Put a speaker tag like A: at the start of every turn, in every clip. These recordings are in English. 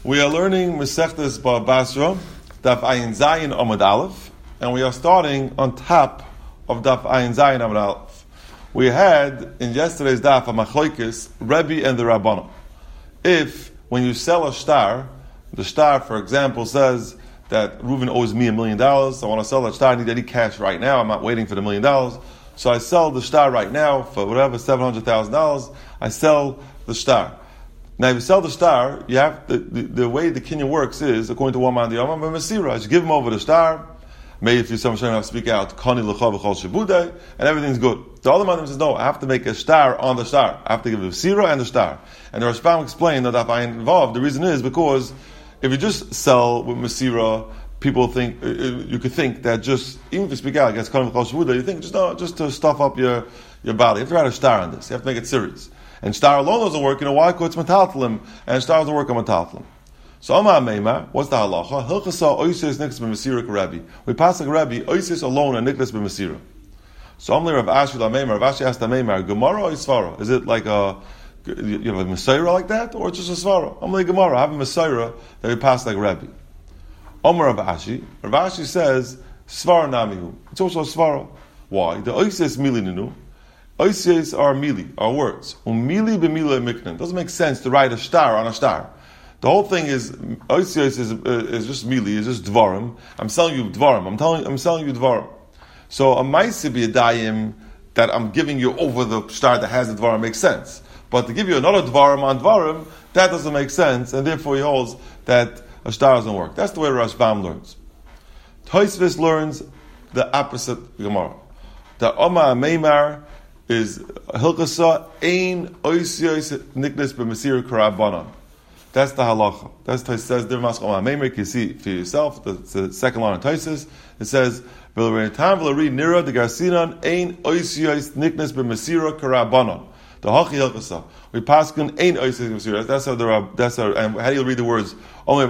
A: We are learning Masechtas Bava Basra, Daf Ayin Zayin Amud Aleph, and we are starting on top of Daf Ayin Zayin Amud Aleph. We had in yesterday's Daf a Machlokes, Rebbe and the Rabbanon. If when you sell a star, the star, for example, says that Reuven owes me $1 million. I want to sell that star. I need any cash right now. I'm not waiting for the $1 million. So I sell the star right now for whatever, $700,000. I sell the star. Now, if you sell the star, you have the way the kinyan works is, according to one man, the Yomam, Masira, you give him over the star. Maybe if you someone speak out, Kani l'chav v'chol shebudei, and everything's good. The other man says, no, I have to make a star on the star. I have to give the Masira and the star. And the Rashbam explained that if I involved, the reason is because if you just sell with Masira, people think, you could think that just, even if you speak out against Kani l'chav shebudei, you think just to stuff up your body. You have to write a star on this. You have to make it serious. And star alone doesn't work, why? Because it's metaltalim, and star doesn't work on metaltalim. So Amar Meimar, what's the halacha? Hilchasa oisis nikras b'mesira Rabbi. We pass like Rabbi, oisis alone and nikras b'mesira. So Amar Rav Ashi la Meimar, Rav Ashi asked the Meimar, Gemara or Svara? Is it like you have a Messiah like that, or it's just a Svara? Amar Gemara, I have a Messiah that we pass like Rabbi. Amar Rav Ashi says, Svara namihu. It's also a Svara. Why? The oisis milininu. Oisios are mili, are words. Mili b'mila miknan. Doesn't make sense to write a star on a star. The whole thing is oisios is just mili, is just dvarim. I'm selling you dvarim. I'm selling you dvarim. So a maisi be a dayim that I'm giving you over the star that has the dvarim makes sense. But to give you another dvarim on dvarim, that doesn't make sense, and therefore he holds that a star doesn't work. That's the way Rashbam learns. Tosfos learns the opposite Gemara. The Omar Meimar is Hilchasa Ein Oisios Niknas b'Masira Karabanan. That's the halacha. That's what it says. You see for yourself. The second line of Tosfos. It says V'l'reitam v'l'ri nira de garsinan Ein Oisios Niknas b'Masira Karabanan. The Hachi Hilchasa. We paskin Ein Oisios b'Masira. That's how. And how do you read the words? Only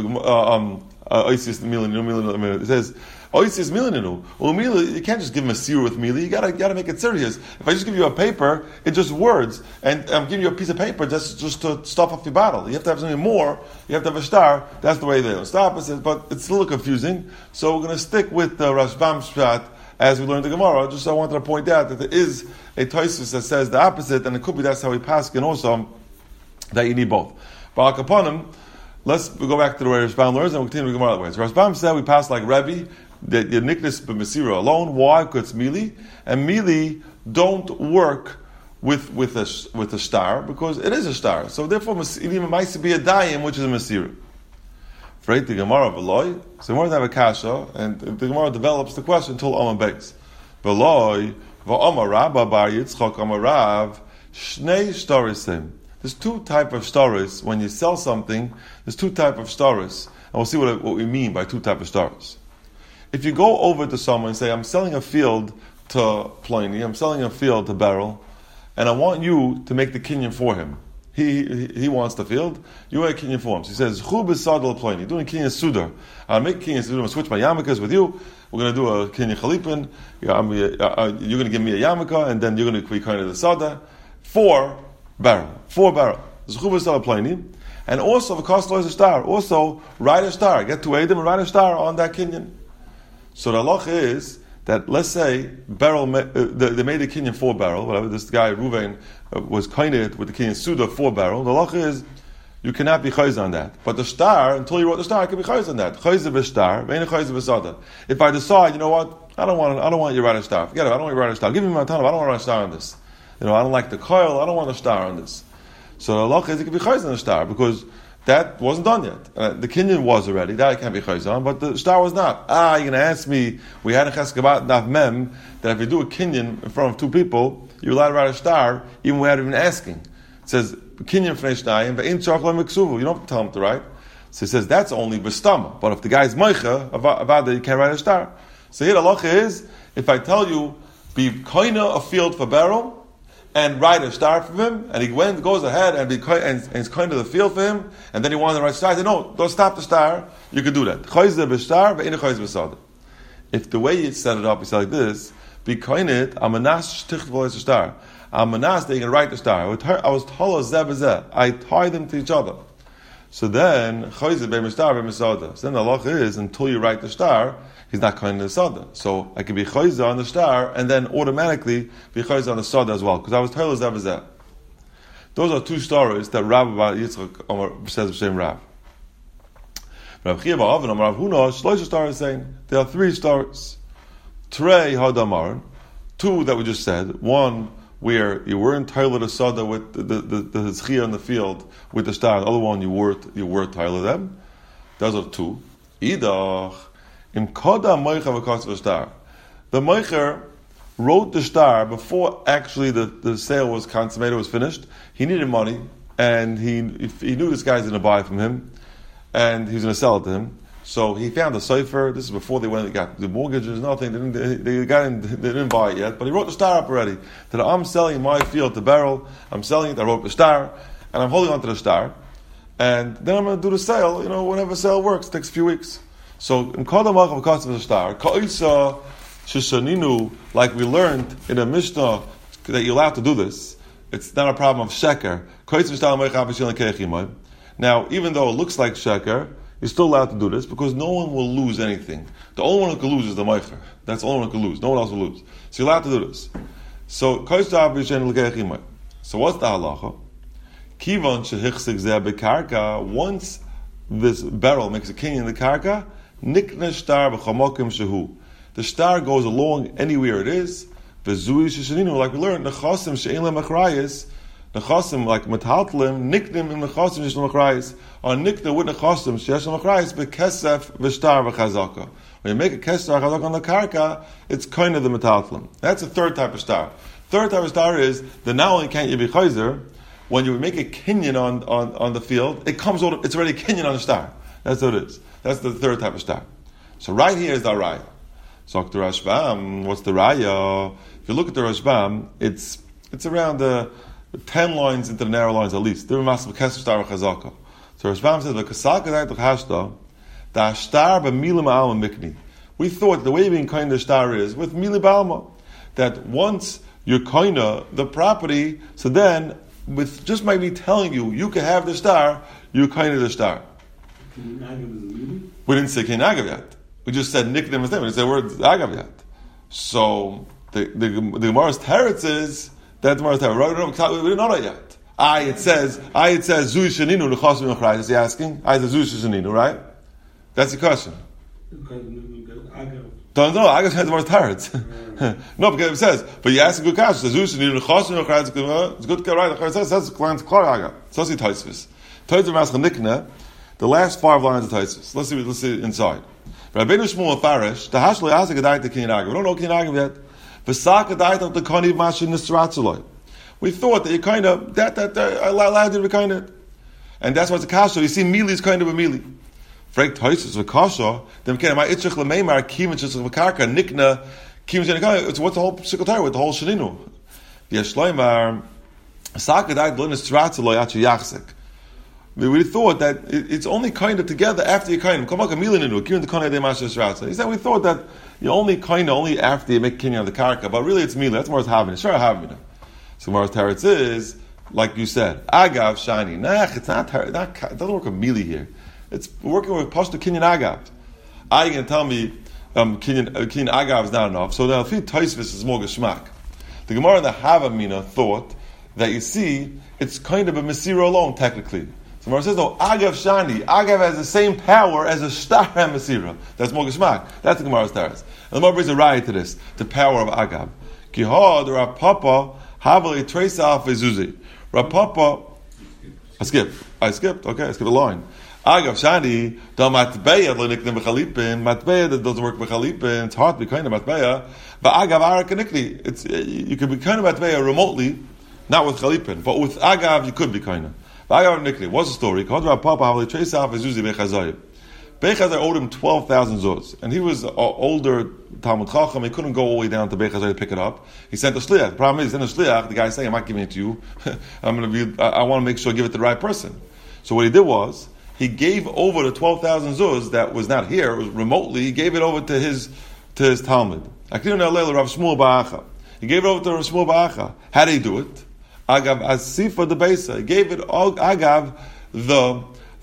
A: Oisios Milin. It says. Oisis milininu. Well, mili, you can't just give him a seer with mili. You gotta make it serious. If I just give you a paper, it's just words, and I'm giving you a piece of paper just to stuff up your bottle. You have to have something more. You have to have a star. That's the way they stop. But it's a little confusing. So we're going to stick with the Rashbam Shvat as we learned the Gemara. Just I wanted to point out that there is a Tosfos that says the opposite, and it could be that's how we pass, and also that you need both. But Akaponim, let's go back to the way Rashbam learns, and we'll continue the Gemara that way. So Rashbam said we pass like Rebbe. The niknas b'Masira alone. Why? Because it's mili, and mili don't work with a star because it is a star. So therefore, it even might be a dayim, which is a Masira. Right? The Gemara v'loy. So the Gemara have a kasha, and the Gemara develops the question until Amar Beis. V'loy v'Amar Rabba bar Yitzchak Amar Rav shnei shtarisim. There's two type of staris. When you sell something, there's two type of staris, and we'll see what we mean by two type of staris. If you go over to someone and say, I'm selling a field to Pliny, I'm selling a field to Beryl, and I want you to make the kinyan for him. He wants the field, you make a kinyan for him. So he says, Chu b'sadal Pliny, doing kinyan sudar. I'll make kinyan sudar, I'll switch my yarmulkes with you, we're going to do a kinyan chalipin, you're going to give me a yarmulke, and then you're going to be kind of the sada, for Beryl. This is Chu b'sadal Pliny. And also, the cost is a star. Also, write a star. Get to Adam and write a star on that kinyan. So the halacha is that, let's say, Beryl, they made a kinyan for Beryl, whatever, this guy, Reuven, was kinyan with the kinyan Suda for Beryl. The halacha is, you cannot be chayz on that. But the star, until you wrote the star, I can be chayz on that. Chayz b'star, ve'en chayz b'sada. If I decide, you know what, I don't want you to write a star. Forget it, I don't want you to write a star. Give me my time, I don't want to write a star on this. I don't like the coil, I don't want a star on this. So the halacha is, you can be chayz on the star, because that wasn't done yet. The kinyan was already. That I can't be chayz on, but the star was not. You're going to ask me, we had a cheskabat daf mem, that if you do a kinyan in front of two people, you're allowed to write a star, even without even asking. It says, kinyan fnei shnayim, ve'in tzarich lo miksuvu. You don't have to tell him to write. So it says, that's only b'stama. But if the guy's meicha, avada, you can't write a star. So here the halacha is, if I tell you, be koina a field for Beryl, and write a star for him, and he goes ahead and it's kind of the field for him, and then he wanted to write a star. I said, no, don't stop the star. You can do that. If the way you set it up, you say like this, be koinit, amanas shtichtvol is a star. Amanas, they can write the star. I was told I tie them to each other. So then, Chayzeh Be'em Shtar Be'em Sada. So then the halacha is, until you write the star, he's not kind of the Sada. So I can be Chayzeh on the star, and then automatically be Chayzeh on the Sada as well. Because I was told as that. Those are two stories that Rav Yitzchak says B'Shem Rav. Rav Chiya Ba'Av and Rav Huna, Shloisha stories saying, there are three stories. Trei Hadamar, two that we just said. One, where you weren't Tyler the Sada with the Zchia in the field with the star. The other one you were Tyler them. Those are two. Idach im Koda Moicha v'Kos star. The Moicher wrote the star before actually the sale was consummated, was finished. He needed money, and he knew this guy's going to buy from him, and he was going to sell it to him. So he found a cipher. This is before they went and got the mortgages, nothing. They didn't buy it yet, but he wrote the star up already. That I'm selling my field to Beryl. I'm selling it. I wrote the star, and I'm holding on to the star. And then I'm going to do the sale. Whenever sale works, it takes a few weeks. So in Kodamach of cost of the star, Ka'isa Shishaninu, like we learned in a Mishnah that you're allowed to do this. It's not a problem of sheker. Now, even though it looks like sheker, you're still allowed to do this because no one will lose anything. The only one who can lose is the Meicher. That's the only one who can lose. No one else will lose. So you're allowed to do this. So, what's the halacha? Once this barrel makes a king in the karka, the star goes along anywhere it is. Like we learned, Nechasim, like Metaltlim, Nikdim in Nechasim Shishlam Achrayis, or Nikda with Nechasim Shishlam Achrayis, Bekesef V'Shtar V'Chazaka. When you make a Kesef V'Chazaka on the Karka, it's kind of the Metaltlim. That's the third type of star. Third type of star is that not only can't you be Chayzer, when you make a Kinyan on the field, it's already a Kinyan on the star. That's what it is. That's the third type of star. So right here is the Raya. So the Rashbam, what's the Raya? If you look at the Rashbam, it's around the 10 lines into the narrow lines at least. So Rashbam says, we thought the way being kind of star is with Mili Balma, that once you're kind of the property, so then with just by me telling you can have the star, you're kind of the star. We didn't say Kin Agav yet. We just said Nick them. We didn't say the word Agav yet. So the Gemara's teretz is that the Gemara's teretz. We didn't know that yet. It says Zui Shaninu Nechasim Achrayis. Is he asking? Says Zui Shaninu, right? That's the question. Don't know. Agav has the Gemara's teretz. No, because it says, but you ask a good question. Zui Shaninu Nechasim Achrayis. It's good to right. It says that's Klar Agav. So see Taisvis. Taisvis Maschal Nikna. The last 5 lines of Taisvis. Let's see inside. Rabbeinu Shmuel Farish, the Hashloi Asa Gedayt the Kinyan Agav. We don't know Kinyan Agav yet. V'sak Gedayt of the Koniv Mashin Nisratzuloi. We thought that you kind of, that allowed you to be kind of. And that's why it's a kasha. You see, Mili is kind of a Mili. Frek Toisus v'kasha, then can my Itzrich L'meimar, Kim and Chitzrich v'karka, Nikna, Kim and Chitzrich, it's what's the whole Sikotari with the whole Shaninu. V'yashloimar, V'sak Gedayt the Nisratzuloi Achi Yachsik. We thought that it's only kind of together after you kind of come like a milininu. He said we thought that you only after you make kinyan of the karka, but really it's mila. That's more having it. Sure, having it. So Mara's teretz is like you said, agav shani. It's not it doesn't work with mili here. It's working with pashto kinyan agav. You can tell me kinyan agav is not enough. So the alfi taisvis is more geschmack. The Gemara and the Havamina thought that you see it's kind of a mesira alone technically. So Gemara says, no, Agav Shani. Agav has the same power as a star and Mesira. That's more Geshmak. That's the Gemara's teretz. And the Gemara brings a riot to this, the power of Agav. Kihod, Rav Papa, Havali Trace Alf Ezuzi. Rav Papa, I skipped, okay, I skipped a line. Agav Shani, the Matbeya, Leniknim Bechalipin, Matbeya that doesn't work Bechalipin, it's hard to be kind of Matbeya, but Agav Arakanikli, you can be kind of Matbeya remotely, not with Chalipin, but with Agav you could be kind of. What's the story? Bechazai owed him 12,000 zuz, and he was an older Talmud Chacham. He couldn't go all the way down to Bechazai to pick it up. He sent a shliach. The problem is, he sent a shliach. The guy saying, "I'm not giving it to you. I want to make sure I give it to the right person." So what he did was he gave over the 12,000 zuz that was not here. It was remotely. He gave it over to his Talmud. He gave it over to Rav Shmuel Ba'acha. How did he do it? Agav Asifa the Beisa. He gave it Agav the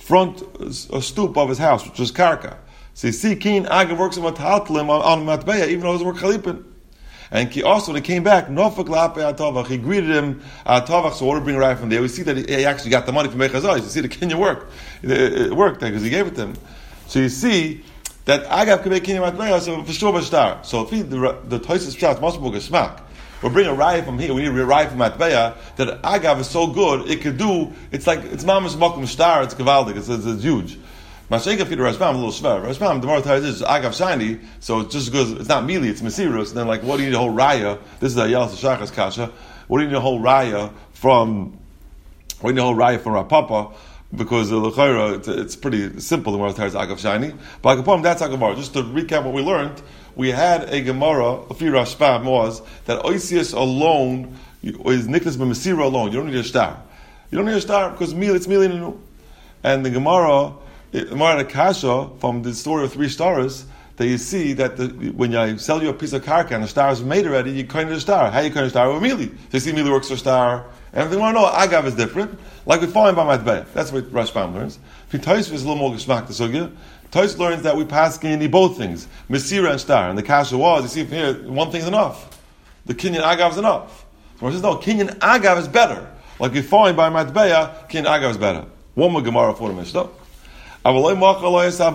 A: front stoop of his house, which was karka. So you see, Kin Agav works on matbeya, even though it doesn't work chalipin. And he also, when he came back, Nofak Lape Atavach, he greeted him Atavach, so what to bring right from there. We see that he actually got the money from Bechazah. You see the Kenya work. It worked because he gave it to him. So you see that Agav can make Kenya matbeya, so for sure Bashtar. So if the Toises Pshat must be Geshmak. We'll bring a raya from here. We need a raya from Matbeya that Agav is so good it could do. It's like it's mamash makom star. It's gavaldik. It's huge. Mashenka feed Rashbam a little shver. Rashbam the more time is Agav shiny, so it's just good. It's not mealy. It's mesirus. And then like, what do you need a whole raya? This is a Yal Shachas kasha. What do you need a whole raya from? What do you need a whole raya from Rapapa? Because it's pretty simple. The more time is Agav shiny. But Agapom that's Agavar. Just to recap what we learned. We had a Gemara, a few Rashbam was, that Oisius alone is Niklas B'Mesira alone. You don't need a star. You don't need a star because it's Milinu. And the Gemara had a kasha from the story of 3 stars, that you see that when you sell you a piece of karka and the star is made already, you kind of a star. How you kind of star? With Mili. So you see Mili works for star. And if they want to know, Agav is different. Like we find by Matbeya. That's what Rashbam learns. If Tais is a little more geschmack to Sugya, Tais learns that we pass Kinyan both things, Mesira and Star. And the kasha was, you see from here, one thing's enough. The Kinyan Agav is enough. So he says, no, Kinyan Agav is better. Like we find by Matbeya, Kinyan Agav is better. One more Gemara for the Mishnah. When I sell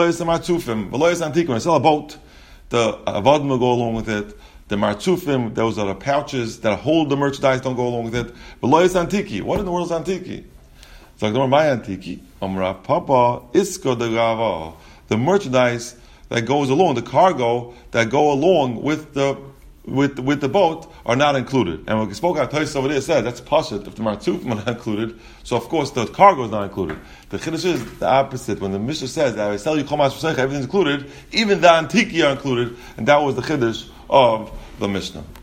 A: a boat, the avodim will go along with it. The martzufim, those are the pouches that hold the merchandise, don't go along with it. V'loyes antiki. What in the world is antiki? It's like, my antiki. Amra papa isko de gava. The merchandise that goes along, the cargo that go along with the boat are not included. And when we spoke out Tais over there said that's pashut if the martzufim are not included. So of course the cargo is not included. The chiddush is the opposite. When the Mishnah says that I sell you chomas everything's included, even the antiki are included, and that was the chiddush of the Mishnah.